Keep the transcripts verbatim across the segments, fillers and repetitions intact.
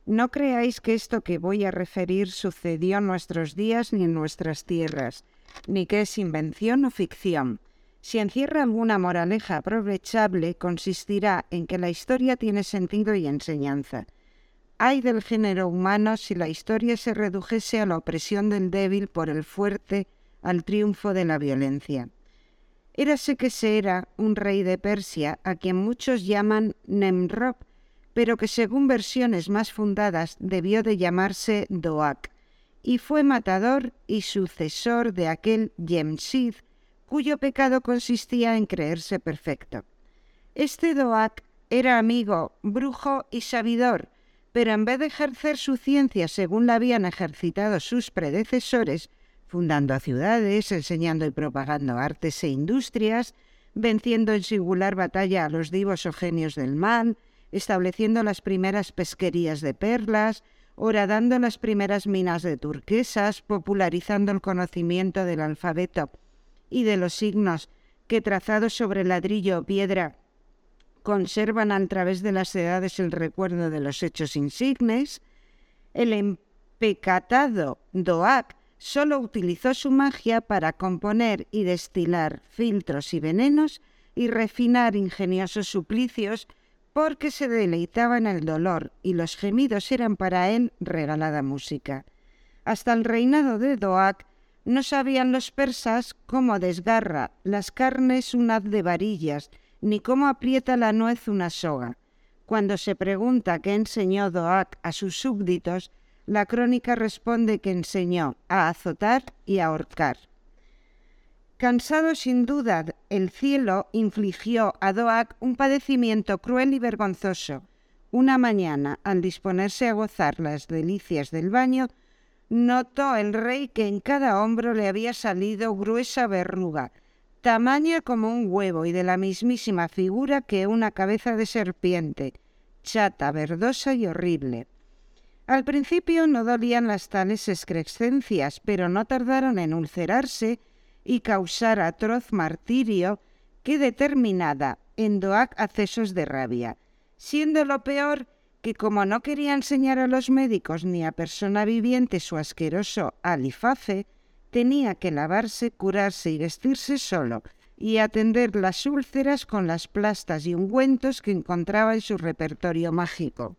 No creáis que esto que voy a referir sucedió en nuestros días ni en nuestras tierras, ni que es invención o ficción. Si encierra alguna moraleja aprovechable, consistirá en que la historia tiene sentido y enseñanza. Ay del género humano si la historia se redujese a la opresión del débil por el fuerte, al triunfo de la violencia. Érase que se era un rey de Persia, a quien muchos llaman Nemrod, pero que según versiones más fundadas debió de llamarse Doak, y fue matador y sucesor de aquel Yemsid, cuyo pecado consistía en creerse perfecto. Este Doak era amigo, brujo y sabidor, pero en vez de ejercer su ciencia según la habían ejercitado sus predecesores, fundando ciudades, enseñando y propagando artes e industrias, venciendo en singular batalla a los divos o genios del mal, estableciendo las primeras pesquerías de perlas, horadando las primeras minas de turquesas, popularizando el conocimiento del alfabeto y de los signos que trazados sobre ladrillo o piedra conservan a través de las edades el recuerdo de los hechos insignes. El empecatado Doak solo utilizó su magia para componer y destilar filtros y venenos y refinar ingeniosos suplicios, porque se deleitaba en el dolor y los gemidos eran para él regalada música. Hasta el reinado de Doak no sabían los persas cómo desgarra las carnes un haz de varillas, ni cómo aprieta la nuez una soga. Cuando se pregunta qué enseñó Doak a sus súbditos, la crónica responde que enseñó a azotar y a ahorcar. Cansado sin duda, el cielo infligió a Doak un padecimiento cruel y vergonzoso. Una mañana, al disponerse a gozar las delicias del baño, notó el rey que en cada hombro le había salido gruesa verruga, tamaña como un huevo y de la mismísima figura que una cabeza de serpiente, chata, verdosa y horrible. Al principio no dolían las tales excrescencias, pero no tardaron en ulcerarse y causar atroz martirio que determinada en Doak accesos de rabia, siendo lo peor que como no quería enseñar a los médicos ni a persona viviente su asqueroso alifafe, tenía que lavarse, curarse y vestirse solo y atender las úlceras con las plastas y ungüentos que encontraba en su repertorio mágico.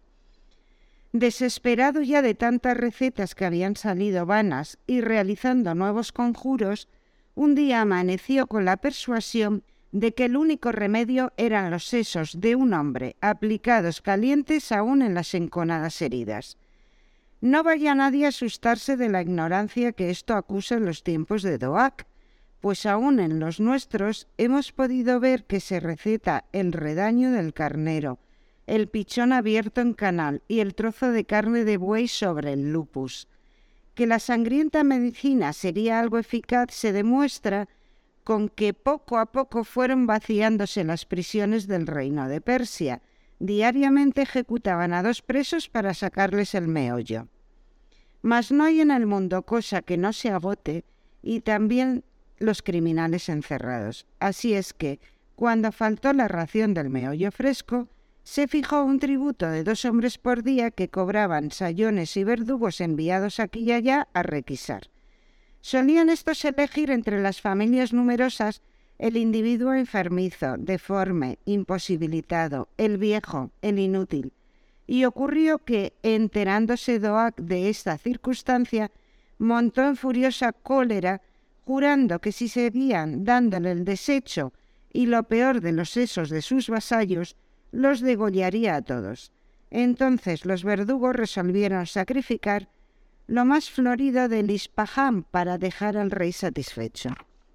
Desesperado ya de tantas recetas que habían salido vanas y realizando nuevos conjuros, un día amaneció con la persuasión de que el único remedio eran los sesos de un hombre aplicados calientes aún en las enconadas heridas. No vaya nadie a asustarse de la ignorancia que esto acusa en los tiempos de Doak, pues aún en los nuestros hemos podido ver que se receta el redaño del carnero, el pichón abierto en canal y el trozo de carne de buey sobre el lupus. Que la sangrienta medicina sería algo eficaz se demuestra con que poco a poco fueron vaciándose las prisiones del reino de Persia. Diariamente ejecutaban a dos presos para sacarles el meollo. Mas no hay en el mundo cosa que no se agote, y también los criminales encerrados. Así es que, cuando faltó la ración del meollo fresco, se fijó un tributo de dos hombres por día que cobraban sayones y verdugos enviados aquí y allá a requisar. Solían estos elegir entre las familias numerosas el individuo enfermizo, deforme, imposibilitado, el viejo, el inútil. Y ocurrió que, enterándose Doak de esta circunstancia, montó en furiosa cólera, jurando que si seguían dándole el desecho y lo peor de los sesos de sus vasallos, los degollaría a todos. Entonces los verdugos resolvieron sacrificar lo más florido del Ispahán para dejar al rey satisfecho.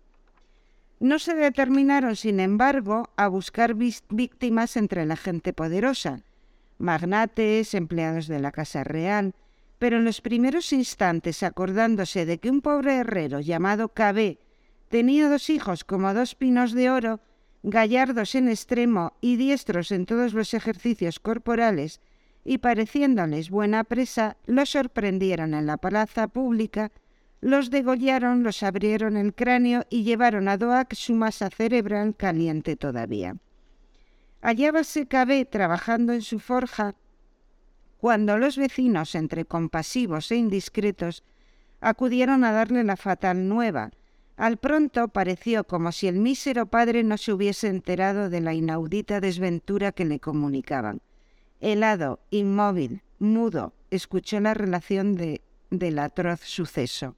No se determinaron, sin embargo, a buscar víctimas entre la gente poderosa, magnates, empleados de la casa real, pero en los primeros instantes, acordándose de que un pobre herrero llamado Cabé tenía dos hijos como dos pinos de oro, gallardos en extremo y diestros en todos los ejercicios corporales, y pareciéndoles buena presa, los sorprendieron en la plaza pública, los degollaron, los abrieron el cráneo y llevaron a Doak su masa cerebral caliente todavía. Hallábase Cabé trabajando en su forja cuando los vecinos, entre compasivos e indiscretos, acudieron a darle la fatal nueva. Al pronto pareció como si el mísero padre no se hubiese enterado de la inaudita desventura que le comunicaban. Helado, inmóvil, mudo, escuchó la relación de, del atroz suceso.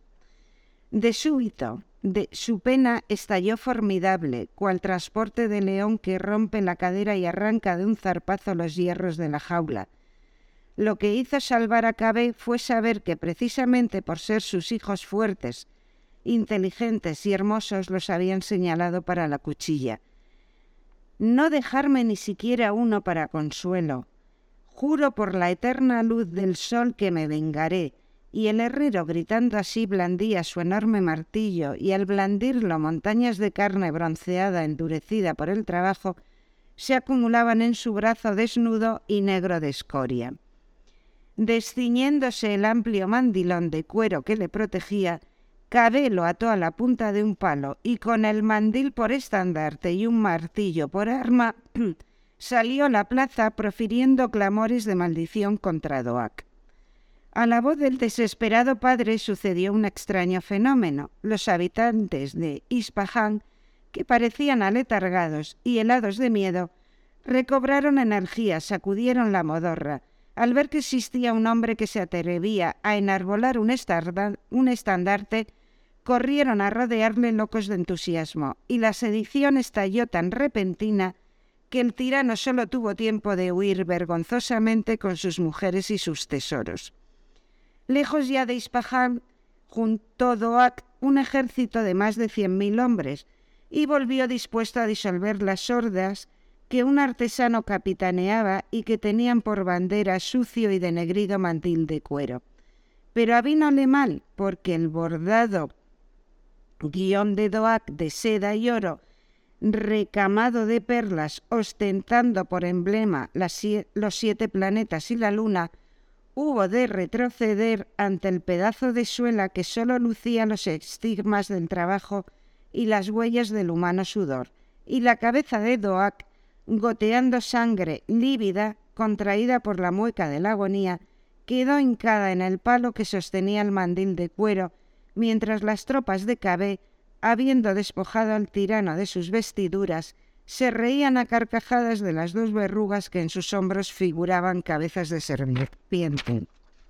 De súbito, de su pena estalló formidable, cual transporte de león que rompe la cadera y arranca de un zarpazo los hierros de la jaula. Lo que hizo salvar a Cabé fue saber que precisamente por ser sus hijos fuertes, inteligentes y hermosos los habían señalado para la cuchilla. No dejarme ni siquiera uno para consuelo. Juro por la eterna luz del sol que me vengaré. Y el herrero, gritando así, blandía su enorme martillo, y al blandirlo montañas de carne bronceada, endurecida por el trabajo, se acumulaban en su brazo desnudo y negro de escoria. Desciñéndose el amplio mandilón de cuero que le protegía, Cabé lo ató a la punta de un palo y con el mandil por estandarte y un martillo por arma, salió a la plaza profiriendo clamores de maldición contra Doak. A la voz del desesperado padre sucedió un extraño fenómeno. Los habitantes de Ispahan, que parecían aletargados y helados de miedo, recobraron energía, sacudieron la modorra. Al ver que existía un hombre que se atrevía a enarbolar un, estarda, un estandarte, corrieron a rodearle locos de entusiasmo, y la sedición estalló tan repentina que el tirano solo tuvo tiempo de huir vergonzosamente con sus mujeres y sus tesoros. Lejos ya de Ispahan, juntó Doak un ejército de más de cien mil hombres y volvió dispuesto a disolver las hordas que un artesano capitaneaba y que tenían por bandera sucio y denegrido mantil de cuero. Pero avínole mal, porque el bordado guión de Doak de seda y oro, recamado de perlas, ostentando por emblema las, los siete planetas y la luna, hubo de retroceder ante el pedazo de suela que sólo lucía los estigmas del trabajo y las huellas del humano sudor, y la cabeza de Doak, goteando sangre lívida, contraída por la mueca de la agonía, quedó hincada en el palo que sostenía el mandil de cuero, mientras las tropas de Cabé, habiendo despojado al tirano de sus vestiduras, se reían a carcajadas de las dos verrugas que en sus hombros figuraban cabezas de serpiente.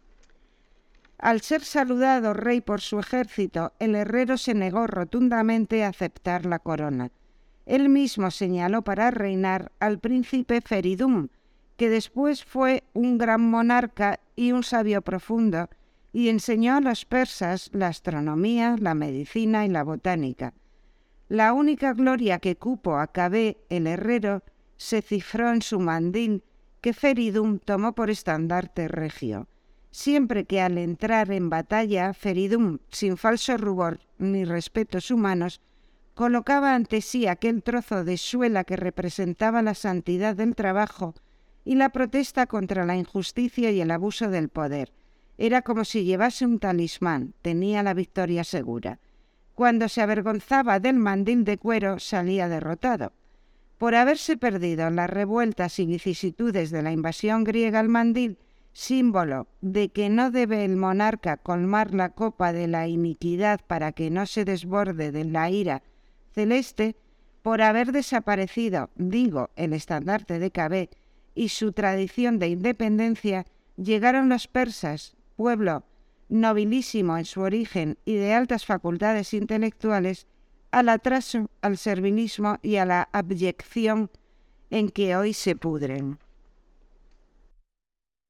Al ser saludado rey por su ejército, el herrero se negó rotundamente a aceptar la corona. Él mismo señaló para reinar al príncipe Feridún, que después fue un gran monarca y un sabio profundo, y enseñó a los persas la astronomía, la medicina y la botánica. La única gloria que cupo a Cabé, el herrero, se cifró en su mandil, que Feridún tomó por estandarte regio. Siempre que al entrar en batalla, Feridún, sin falso rubor ni respetos humanos, colocaba ante sí aquel trozo de suela que representaba la santidad del trabajo y la protesta contra la injusticia y el abuso del poder. Era como si llevase un talismán, tenía la victoria segura. Cuando se avergonzaba del mandil de cuero, salía derrotado. Por haberse perdido las revueltas y vicisitudes de la invasión griega al mandil, símbolo de que no debe el monarca colmar la copa de la iniquidad para que no se desborde de la ira celeste, por haber desaparecido, digo, el estandarte de Cabé y su tradición de independencia, llegaron los persas, pueblo nobilísimo en su origen y de altas facultades intelectuales, al atraso, al servilismo y a la abyección en que hoy se pudren.